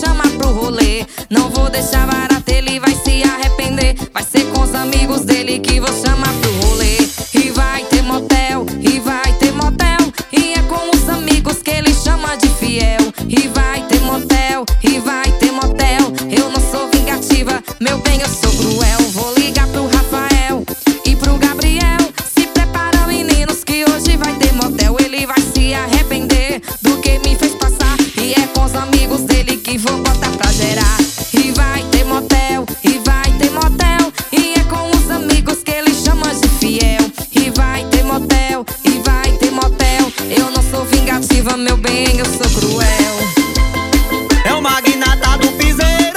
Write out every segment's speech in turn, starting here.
chamar pro rolê. Não vou deixar barato, ele vai se arrepender. Vai ser com os amigos dele que vou chamar pro rolê. E vai ter motel, e vai ter motel, e é com os amigos que ele chama de fiel. E vai ter motel, e vai ter motel. Eu não sou vingativa, meu bem, eu sou cruel. Vou ligar pro Rafael e pro Gabriel. Se prepara, meninos, que hoje vai ter motel. Ele vai se arrepender do que me fez passar. E é com os amigos dele que vou botar pra gerar. E vai ter motel, e vai ter motel, e é com os amigos que ele chama de fiel. E vai ter motel, e vai ter motel. Eu não sou vingativa, meu bem, eu sou cruel. É o magnata do piseiro,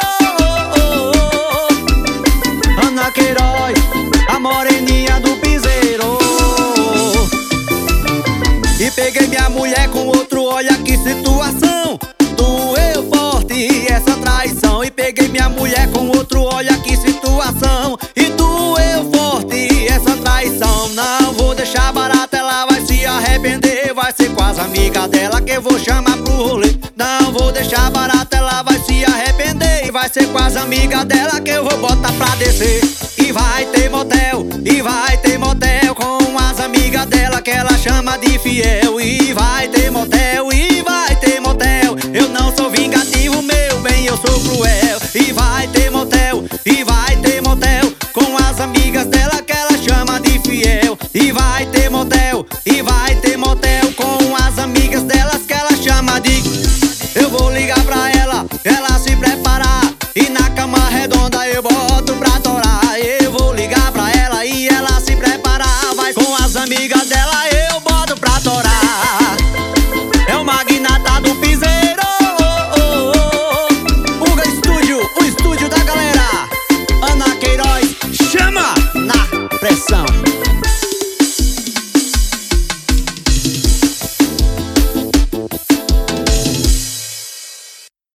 Ana Queiroz, a moreninha do piseiro. E peguei minha mulher com outro, olha que situação. Doeu forte essa traição. E peguei minha mulher com outro, olha que situação. E doeu forte essa traição. Não vou deixar barata, ela vai se arrepender. Vai ser com as amigas dela que eu vou chamar pro rolê. Não vou deixar barata, ela vai se arrepender. E vai ser com as amigas dela que eu vou botar pra descer. E vai ter motel, e vai ter motel, com as amigas dela que ela chama de fiel. E vai ter motel, e vai ter motel. Eu não sou vingativo, meu bem, eu sou cruel. E vai ter motel, e vai ter motel, com as amigas dela que ela chama de fiel. E vai ter motel, e vai ter motel, com as amigas delas que ela chama de... Eu vou ligar pra ela se preparar, e na cama redonda eu boto